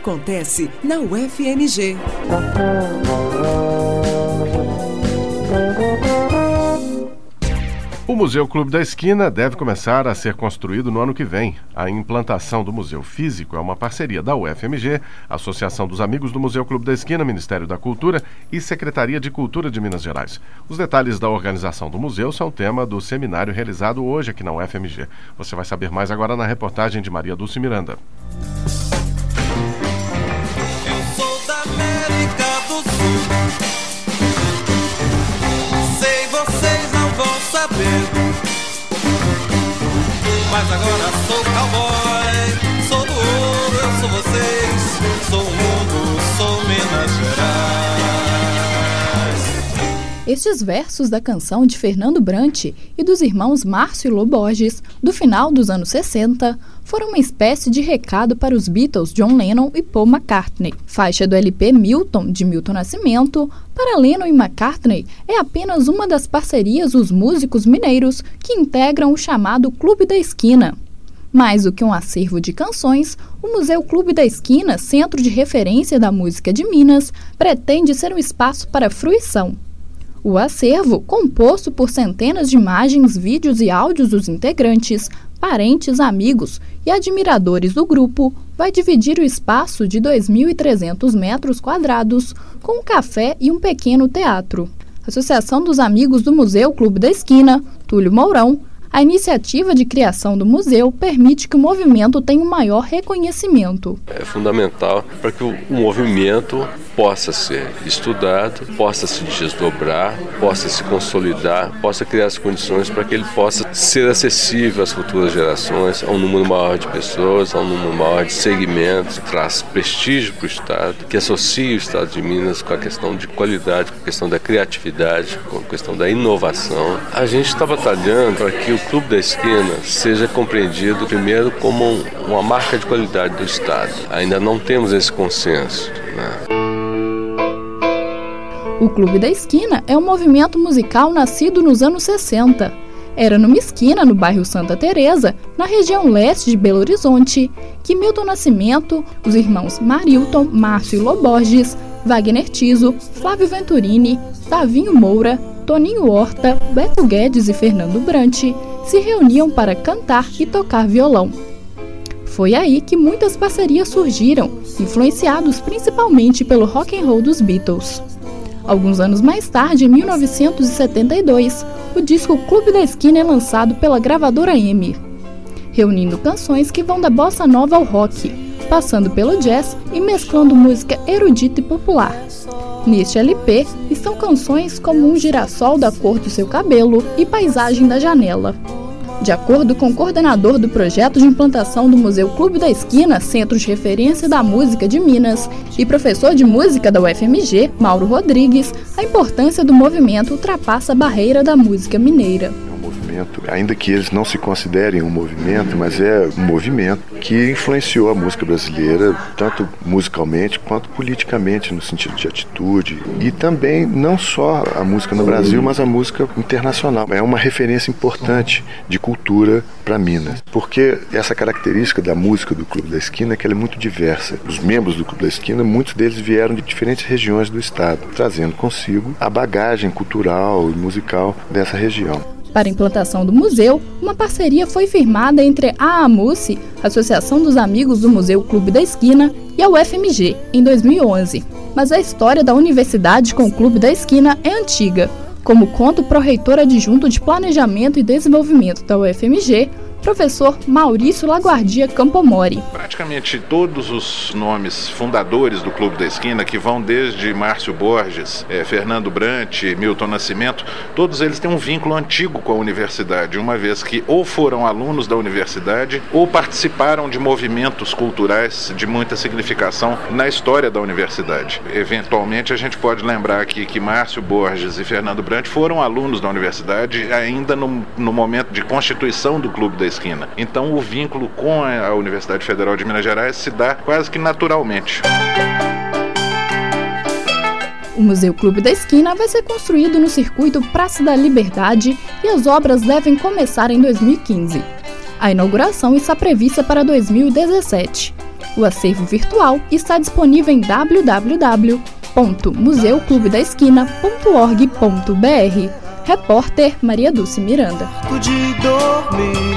acontece na UFMG. O Museu Clube da Esquina deve começar a ser construído no ano que vem. A implantação do museu físico é uma parceria da UFMG, Associação dos Amigos do Museu Clube da Esquina, Ministério da Cultura e Secretaria de Cultura de Minas Gerais. Os detalhes da organização do museu são tema do seminário realizado hoje aqui na UFMG. Você vai saber mais agora na reportagem de Maria Dulce Miranda. Eu sou da América do Sul. Sei, vocês não vão saber, mas agora sou cowboy, sou do ouro, eu sou vocês, sou o mundo, sou Minas Gerais. Estes versos da canção de Fernando Brant e dos irmãos Márcio e Lô Borges, do final dos anos 60, foram uma espécie de recado para os Beatles John Lennon e Paul McCartney. Faixa do LP Milton, de Milton Nascimento, para Lennon e McCartney é apenas uma das parcerias dos músicos mineiros que integram o chamado Clube da Esquina. Mais do que um acervo de canções, o Museu Clube da Esquina, centro de referência da música de Minas, pretende ser um espaço para fruição. O acervo, composto por centenas de imagens, vídeos e áudios dos integrantes, parentes, amigos e admiradores do grupo, vai dividir o espaço de 2.300 metros quadrados com um café e um pequeno teatro. Associação dos Amigos do Museu Clube da Esquina, Túlio Mourão, a iniciativa de criação do museu permite que o movimento tenha um maior reconhecimento. É fundamental para que o movimento possa ser estudado, possa se desdobrar, possa se consolidar, possa criar as condições para que ele possa ser acessível às futuras gerações, a um número maior de pessoas, a um número maior de segmentos, traz prestígio para o Estado, que associa o Estado de Minas com a questão de qualidade, com a questão da criatividade, com a questão da inovação. A gente está batalhando para que o Clube da Esquina seja compreendido primeiro como uma marca de qualidade do Estado. Ainda não temos esse consenso, né? O Clube da Esquina é um movimento musical nascido nos anos 60. Era numa esquina no bairro Santa Teresa, na região leste de Belo Horizonte, que Milton Nascimento, os irmãos Marilton, Márcio e Lô Borges, Wagner Tiso, Flávio Venturini, Davinho Moura, Toninho Horta, Beto Guedes e Fernando Brant se reuniam para cantar e tocar violão. Foi aí que muitas parcerias surgiram, influenciados principalmente pelo rock and roll dos Beatles. Alguns anos mais tarde, em 1972, o disco Clube da Esquina é lançado pela gravadora EMI, reunindo canções que vão da bossa nova ao rock, passando pelo jazz e mesclando música erudita e popular. Neste LP estão canções como Um Girassol da Cor do Seu Cabelo e Paisagem da Janela. De acordo com o coordenador do projeto de implantação do Museu Clube da Esquina, Centro de Referência da Música de Minas, e professor de música da UFMG, Mauro Rodrigues, a importância do movimento ultrapassa a barreira da música mineira. Ainda que eles não se considerem um movimento, mas é um movimento que influenciou a música brasileira, tanto musicalmente quanto politicamente, no sentido de atitude. E também não só a música no Brasil, mas a música internacional. É uma referência importante de cultura para Minas, porque essa característica da música do Clube da Esquina é que ela é muito diversa. Os membros do Clube da Esquina, muitos deles vieram de diferentes regiões do estado, trazendo consigo a bagagem cultural e musical dessa região. Para a implantação do museu, uma parceria foi firmada entre a AMUSE, Associação dos Amigos do Museu Clube da Esquina, e a UFMG, em 2011. Mas a história da universidade com o Clube da Esquina é antiga, como conta o pró-reitor adjunto de Planejamento e Desenvolvimento da UFMG, professor Maurício Laguardia Campomori. Praticamente todos os nomes fundadores do Clube da Esquina, que vão desde Márcio Borges, Fernando Brant, Milton Nascimento, todos eles têm um vínculo antigo com a universidade, uma vez que ou foram alunos da universidade ou participaram de movimentos culturais de muita significação na história da universidade. Eventualmente a gente pode lembrar aqui que Márcio Borges e Fernando Brant foram alunos da universidade ainda no momento de constituição do Clube da Esquina. Então o vínculo com a Universidade Federal de Minas Gerais se dá quase que naturalmente. O Museu Clube da Esquina vai ser construído no circuito Praça da Liberdade e as obras devem começar em 2015. A inauguração está prevista para 2017. O acervo virtual está disponível em www.museuclubedaesquina.org.br. Repórter Maria Dulce Miranda. De dormir,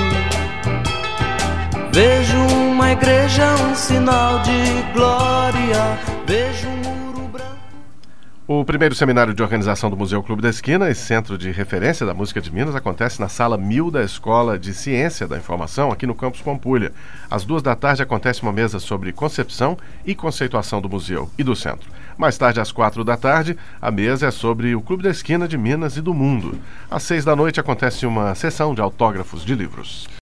vejo uma igreja, um sinal de glória, vejo um muro branco. O primeiro seminário de organização do Museu Clube da Esquina e Centro de Referência da Música de Minas acontece na Sala 1000 da Escola de Ciência da Informação, aqui no Campus Pampulha. Às 14h acontece uma mesa sobre concepção e conceituação do museu e do centro. Mais tarde, às 16h, a mesa é sobre o Clube da Esquina de Minas e do mundo. Às 18h acontece uma sessão de autógrafos de livros.